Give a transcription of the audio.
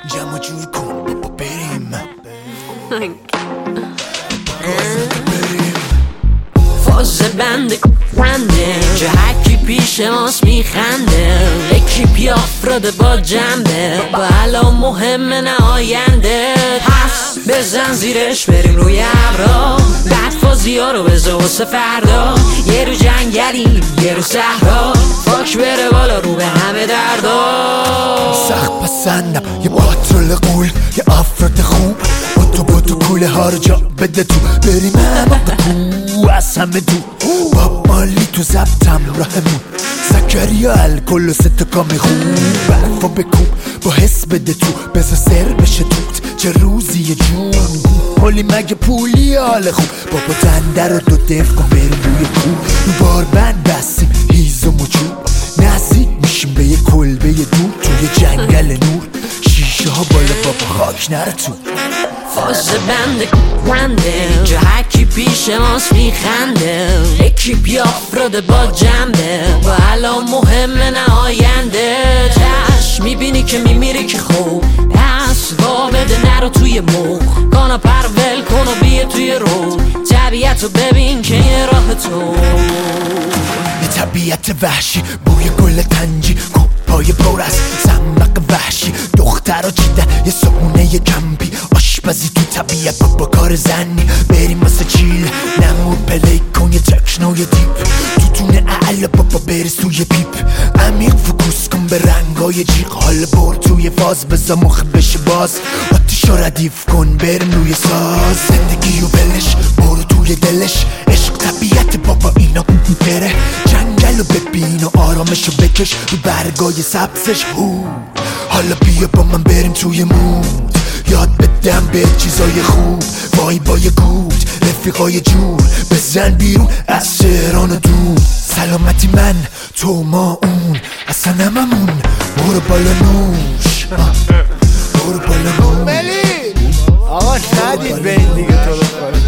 جمع جور کن بابا بریم فاز بنده جا هرکی پیش ماست میخنده اکیپی افراد با جنبه با الان مهمه نه آینده پس بزن زیرش بریم روی ابرا بعد فازی ها رو بزا واسه فردا یه رو جنگلیم یه رو صحرا فاک بره بالا رو به همه دردا سخت پسندم یه پاترول قول یه افراد خوب با تو کوله ها رو جا بده تو بریم همه بکو از همه دو با مالی تو زبطم راهمون زکریا الکل و ستکا میخون برفا بکن با حس بده تو بزا سر بشه توت چه روزی یه جون حالی مگه پولی حال خوب بابا دنده رو دو دف کن بریم روی کو رو بار بند بستیم هیز و مچوب نزدیک میشیم به یه کلبه یه دور توی جنگل نور شیشه ها بالا بابا خاک نره تو فاز بنده جا هرکی پیش ماست میخنده اکیپی افراد با جنبه با الان مهمه نه آینده تش میبینی که میمیری که خوب پس با بده نرو توی موق کانا پرول کن و بیه توی رو طبیعت رو ببین که یه راه تو یه طبیعت وحشی بوی گل تنجی پای پر از زنبق وحشی دختر و چیده یه صبونه یه کمپی آشپزی تو طبیعت با کار زنی بریم واسه چیل نمور پلی کن یه تکنو یه دیپ تو تونه اعلا بابا برس توی پیپ عمیق فکوس کن به رنگای جیغ حال بر توی فاز بزا مخ بشه باز آتیشو ردیف کن بریم روی ساز زندگی و بلش برو توی دلش عشق طبیعت بابا اینا بره جنگل و ببین و آرامشو بکش رو برگای سبزش حالا بیا با من بریم توی مود یاد بدم به چیزای خوب وای با یه گوت رفیقای جور بزن بیرون از شهران و دور سلامتی من تو ما اون اصلا هممون برو بالا نوش برو بالا نوش آقا ندید به این دیگه تو